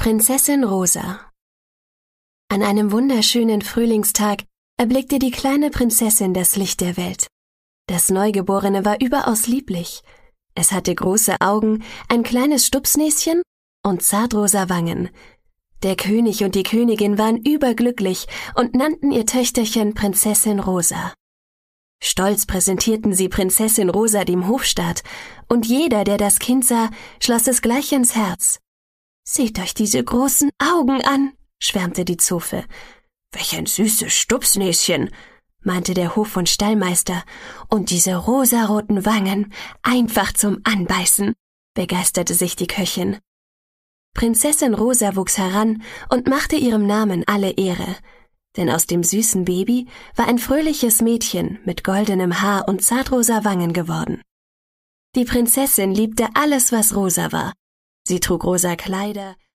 Prinzessin Rosa. An einem wunderschönen Frühlingstag erblickte die kleine Prinzessin das Licht der Welt. Das Neugeborene war überaus lieblich. Es hatte große Augen, ein kleines Stupsnäschen und zartrosa Wangen. Der König und die Königin waren überglücklich und nannten ihr Töchterchen Prinzessin Rosa. Stolz präsentierten sie Prinzessin Rosa dem Hofstaat, und jeder, der das Kind sah, schloss es gleich ins Herz. »Seht euch diese großen Augen an«, schwärmte die Zofe. »Welch ein süßes Stupsnäschen«, meinte der Hof- und Stallmeister, »und diese rosaroten Wangen, einfach zum Anbeißen«, begeisterte sich die Köchin. Prinzessin Rosa wuchs heran und machte ihrem Namen alle Ehre, denn aus dem süßen Baby war ein fröhliches Mädchen mit goldenem Haar und zartrosa Wangen geworden. Die Prinzessin liebte alles, was rosa war. Sie trug rosa Kleider,